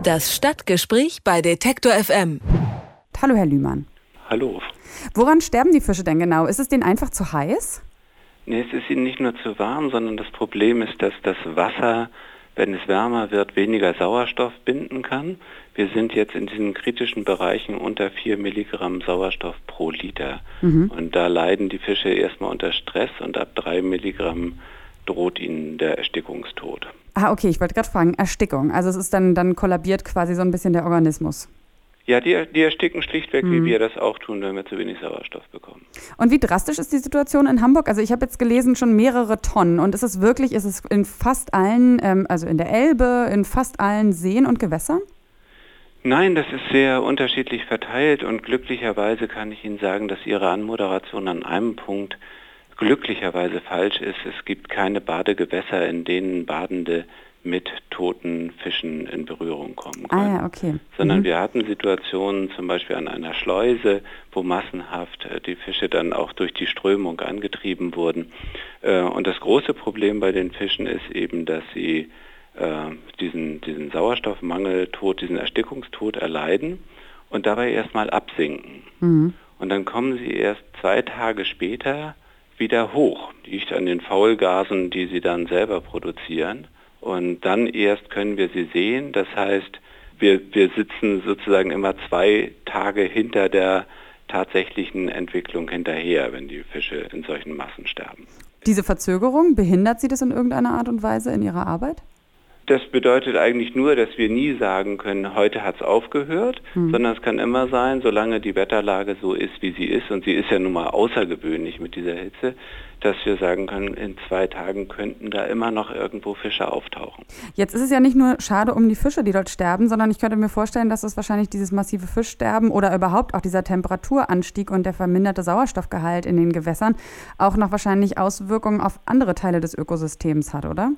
Das Stadtgespräch bei Detektor FM. Hallo, Herr Lühmann. Hallo. Woran sterben die Fische denn genau? Ist es denen einfach zu heiß? Nee, es ist ihnen nicht nur zu warm, sondern das Problem ist, dass das Wasser, wenn es wärmer wird, weniger Sauerstoff binden kann. Wir sind jetzt in diesen kritischen Bereichen unter 4 Milligramm Sauerstoff pro Liter. Und da leiden die Fische erstmal unter Stress und ab 3 Milligramm droht ihnen der Erstickungstod. Ah, okay, ich wollte gerade fragen, Erstickung. Also es ist dann kollabiert quasi so ein bisschen der Organismus. Ja, die ersticken schlichtweg, wie wir das auch tun, wenn wir zu wenig Sauerstoff bekommen. Und wie drastisch ist die Situation in Hamburg? Also ich habe jetzt gelesen, schon mehrere Tonnen. Und ist es in fast allen, also in der Elbe, in fast allen Seen und Gewässern? Nein, das ist sehr unterschiedlich verteilt und glücklicherweise kann ich Ihnen sagen, dass Ihre Anmoderation an einem Punkt glücklicherweise falsch ist. Es gibt keine Badegewässer, in denen Badende mit toten Fischen in Berührung kommen können. Ah ja, okay. Sondern wir hatten Situationen zum Beispiel an einer Schleuse, wo massenhaft die Fische dann auch durch die Strömung angetrieben wurden. Und das große Problem bei den Fischen ist eben, dass sie diesen Sauerstoffmangeltod, diesen Erstickungstod erleiden und dabei erstmal absinken. Und dann kommen sie erst 2 Tage später wieder hoch, liegt an den Faulgasen, die sie dann selber produzieren. Und dann erst können wir sie sehen. Das heißt, wir sitzen sozusagen immer 2 Tage hinter der tatsächlichen Entwicklung hinterher, wenn die Fische in solchen Massen sterben. Diese Verzögerung, behindert Sie das in irgendeiner Art und Weise in Ihrer Arbeit? Das bedeutet eigentlich nur, dass wir nie sagen können, heute hat es aufgehört, sondern es kann immer sein, solange die Wetterlage so ist, wie sie ist, und sie ist ja nun mal außergewöhnlich mit dieser Hitze, dass wir sagen können, in 2 Tagen könnten da immer noch irgendwo Fische auftauchen. Jetzt ist es ja nicht nur schade um die Fische, die dort sterben, sondern ich könnte mir vorstellen, dass es wahrscheinlich dieses massive Fischsterben oder überhaupt auch dieser Temperaturanstieg und der verminderte Sauerstoffgehalt in den Gewässern auch noch wahrscheinlich Auswirkungen auf andere Teile des Ökosystems hat, oder?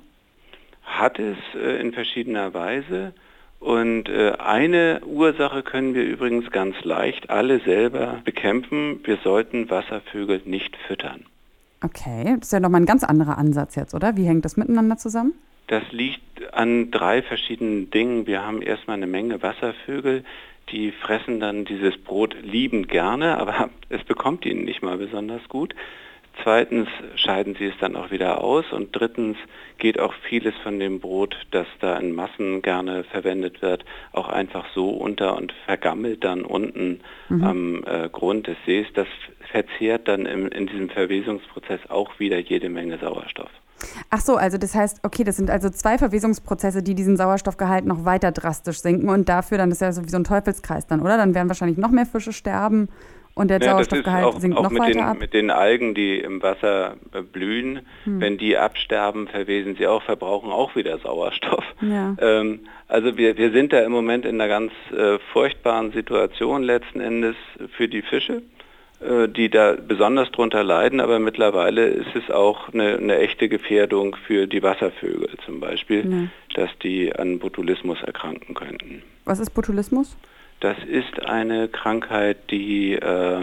Hat es in verschiedener Weise. Und eine Ursache können wir übrigens ganz leicht alle selber bekämpfen. Wir sollten Wasservögel nicht füttern. Okay, das ist ja nochmal ein ganz anderer Ansatz jetzt, oder? Wie hängt das miteinander zusammen? Das liegt an 3 verschiedenen Dingen. Wir haben erstmal eine Menge Wasservögel, die fressen dann dieses Brot liebend gerne, aber es bekommt ihnen nicht mal besonders gut. Zweitens scheiden sie es dann auch wieder aus und drittens geht auch vieles von dem Brot, das da in Massen gerne verwendet wird, auch einfach so unter und vergammelt dann unten am Grund des Sees. Das verzehrt dann in diesem Verwesungsprozess auch wieder jede Menge Sauerstoff. Ach so, also das heißt, okay, das sind also 2 Verwesungsprozesse, die diesen Sauerstoffgehalt noch weiter drastisch senken und dafür dann ist ja so wie so ein Teufelskreis dann, oder? Dann werden wahrscheinlich noch mehr Fische sterben. Und der Sauerstoffgehalt sinkt noch weiter ab? Mit den Algen, die im Wasser blühen, wenn die absterben, verwesen sie auch, verbrauchen auch wieder Sauerstoff. Ja. Also wir sind da im Moment in einer ganz furchtbaren Situation letzten Endes für die Fische, die da besonders drunter leiden, aber mittlerweile ist es auch eine echte Gefährdung für die Wasservögel zum Beispiel, dass die an Botulismus erkranken könnten. Was ist Botulismus? Das ist eine Krankheit, die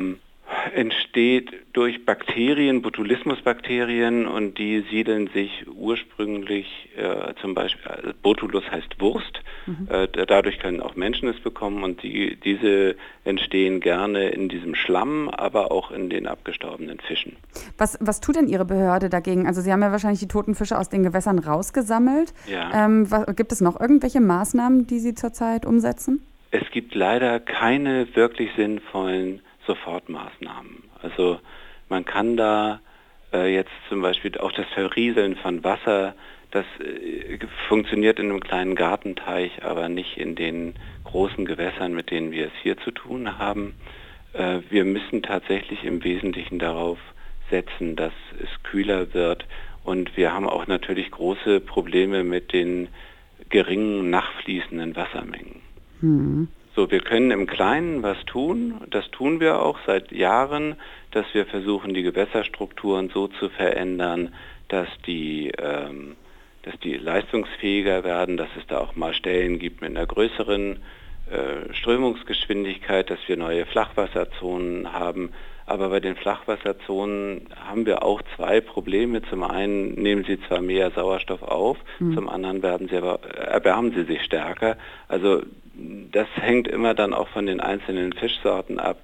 entsteht durch Bakterien, Botulismusbakterien, und die siedeln sich ursprünglich zum Beispiel, Botulus heißt Wurst, dadurch können auch Menschen es bekommen und diese entstehen gerne in diesem Schlamm, aber auch in den abgestorbenen Fischen. Was tut denn Ihre Behörde dagegen? Also Sie haben ja wahrscheinlich die toten Fische aus den Gewässern rausgesammelt. Ja. Gibt es noch irgendwelche Maßnahmen, die Sie zurzeit umsetzen? Es gibt leider keine wirklich sinnvollen Sofortmaßnahmen. Also man kann da jetzt zum Beispiel auch das Verrieseln von Wasser, das funktioniert in einem kleinen Gartenteich, aber nicht in den großen Gewässern, mit denen wir es hier zu tun haben. Wir müssen tatsächlich im Wesentlichen darauf setzen, dass es kühler wird, und wir haben auch natürlich große Probleme mit den geringen nachfließenden Wassermengen. So, wir können im Kleinen was tun, das tun wir auch seit Jahren, dass wir versuchen, die Gewässerstrukturen so zu verändern, dass die leistungsfähiger werden, dass es da auch mal Stellen gibt mit einer größeren Strömungsgeschwindigkeit, dass wir neue Flachwasserzonen haben. Aber bei den Flachwasserzonen haben wir auch zwei Probleme. Zum einen nehmen sie zwar mehr Sauerstoff auf, zum anderen erwärmen sie sich stärker. Also das hängt immer dann auch von den einzelnen Fischsorten ab,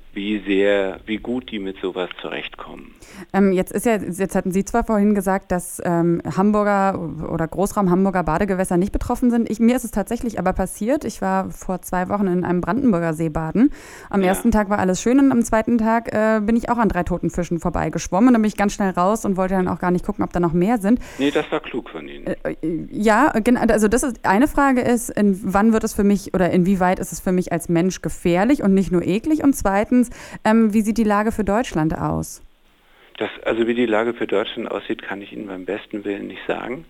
wie gut die mit sowas zurechtkommen. Jetzt hatten Sie zwar vorhin gesagt, dass Hamburger oder Großraum Hamburger Badegewässer nicht betroffen sind. Mir ist es tatsächlich aber passiert. Ich war vor 2 Wochen in einem Brandenburger See baden. Am ersten Tag war alles schön und am zweiten Tag bin ich auch an 3 toten Fischen vorbeigeschwommen. Dann bin ich ganz schnell raus und wollte dann auch gar nicht gucken, ob da noch mehr sind. Nee, das war klug von Ihnen. Ja, genau. Also das ist eine Frage ist, wann wird es für mich oder inwieweit ist es für mich als Mensch gefährlich und nicht nur eklig? Und zweitens, wie sieht die Lage für Deutschland aus? Wie die Lage für Deutschland aussieht, kann ich Ihnen beim besten Willen nicht sagen.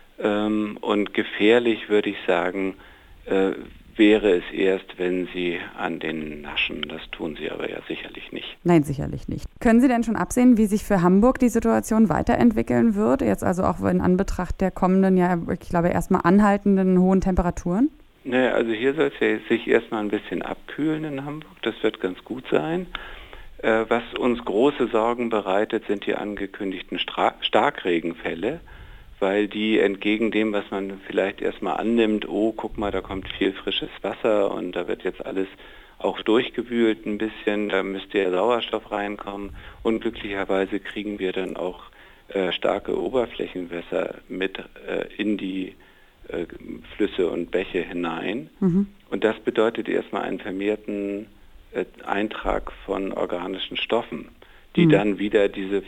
Und gefährlich, würde ich sagen, wäre es erst, wenn Sie an den naschen. Das tun Sie aber ja sicherlich nicht. Nein, sicherlich nicht. Können Sie denn schon absehen, wie sich für Hamburg die Situation weiterentwickeln wird? Jetzt also auch in Anbetracht der kommenden, ich glaube, erstmal anhaltenden hohen Temperaturen? Naja, also hier soll es ja sich erstmal ein bisschen abkühlen in Hamburg. Das wird ganz gut sein. Was uns große Sorgen bereitet, sind die angekündigten Starkregenfälle, weil die entgegen dem, was man vielleicht erstmal annimmt, oh, guck mal, da kommt viel frisches Wasser und da wird jetzt alles auch durchgewühlt ein bisschen, da müsste ja Sauerstoff reinkommen. Unglücklicherweise kriegen wir dann auch starke Oberflächenwässer mit in die Flüsse und Bäche hinein. Und das bedeutet erstmal einen vermehrten Eintrag von organischen Stoffen, die dann wieder diese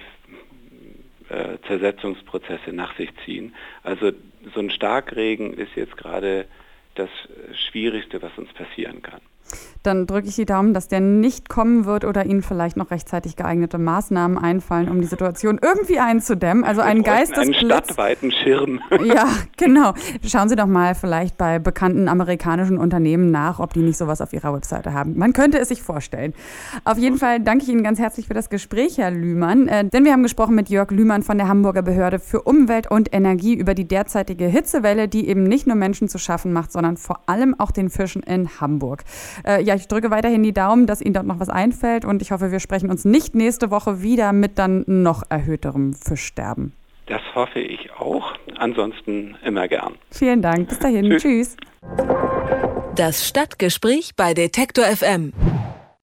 Zersetzungsprozesse nach sich ziehen. Also so ein Starkregen ist jetzt gerade das Schwierigste, was uns passieren kann. Dann drücke ich die Daumen, dass der nicht kommen wird oder Ihnen vielleicht noch rechtzeitig geeignete Maßnahmen einfallen, um die Situation irgendwie einzudämmen. Also einen Geistesblitz. Einen stadtweiten Schirm. Ja, genau. Schauen Sie doch mal vielleicht bei bekannten amerikanischen Unternehmen nach, ob die nicht sowas auf ihrer Webseite haben. Man könnte es sich vorstellen. Auf jeden Fall danke ich Ihnen ganz herzlich für das Gespräch, Herr Lühmann. Denn wir haben gesprochen mit Jörg Lühmann von der Hamburger Behörde für Umwelt und Energie über die derzeitige Hitzewelle, die eben nicht nur Menschen zu schaffen macht, sondern vor allem auch den Fischen in Hamburg. Ich drücke weiterhin die Daumen, dass Ihnen dort noch was einfällt und ich hoffe, wir sprechen uns nicht nächste Woche wieder mit dann noch erhöhterem Fischsterben. Das hoffe ich auch. Ansonsten immer gern. Vielen Dank. Bis dahin. Tschüss. Das Stadtgespräch bei Detektor FM.